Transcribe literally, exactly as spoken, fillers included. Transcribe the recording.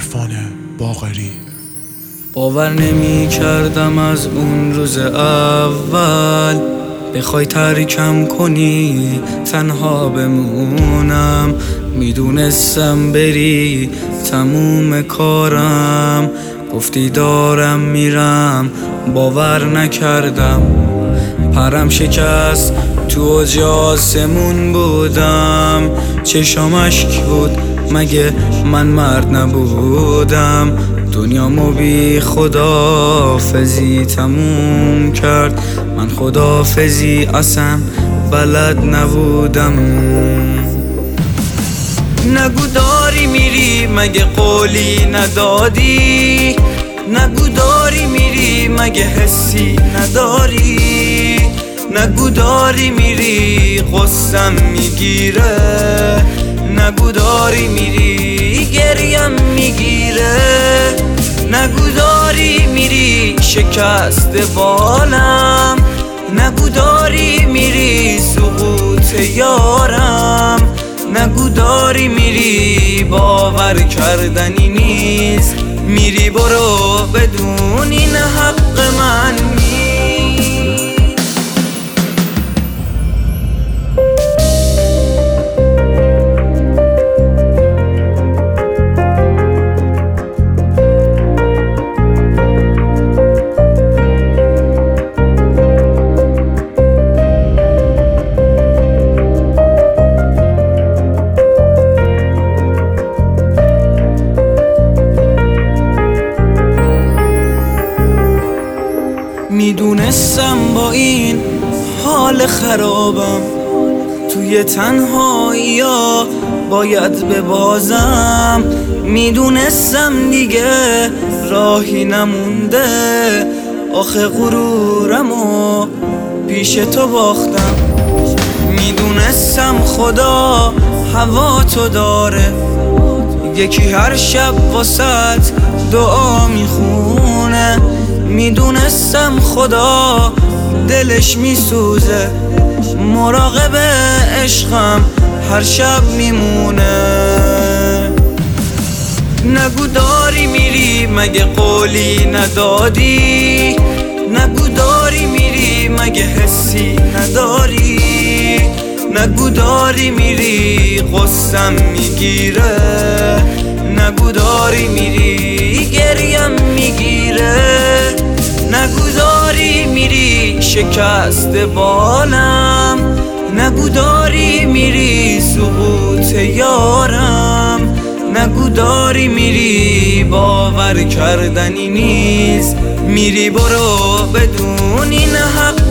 عرفان باقری. باور نمی کردم از اون روز اول بخوای ترکم کنی تنها بمونم. میدونستم بری تموم کارم، گفتی دارم میرم باور نکردم. پرم شکست تو اوج آسمون بودم، چشام اشک بود مگه من مرد نبودم. دنیامو بی خدافزی تموم کرد، من خدافزی اصلا بلد نبودم. نگو داری میری مگه قولی ندادی، نگو داری میری مگه حسی نداری، نگو داری میری قصم میگیره، نگو داری میری گریم میگیره، نگو داری میری شکست بالم، نگو داری میری سقوط یارم، نگو داری میری باور کردنی نیست، میری برو بدون این حق من نیست. میدونستم با این حال خرابم توی تنهایی ها باید ببازم، میدونستم دیگه راهی نمونده، آخه غرورمو پیش تو باختم. میدونستم خدا هوا تو داره، یکی هر شب واسط دعا میخونه، میدونستم خدا دلش میسوزه، مراقب عشقم هر شب میمونه. نگو داری میری مگه قولی ندادی، نگو داری میری مگه حسی نداری، نگو داری میری قصم میگیره، نگو داری میری گریم میگیره، نگو داری میری شکست بالم، نگو داری میری سقوط یارم، نگو داری میری باور کردنی نیست، میری برو بدون این حق